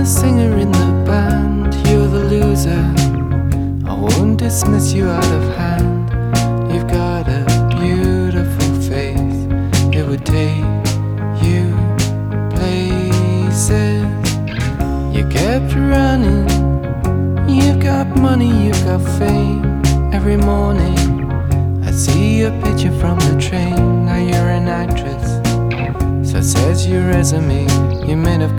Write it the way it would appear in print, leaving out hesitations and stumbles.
singer in the band, you're the loser. I won't dismiss you out of hand. You've got a beautiful face, it would take you places. You kept running, you've got money, you've got fame. Every morning I see your picture from the train. Now you're an actress, so says your resume. You may have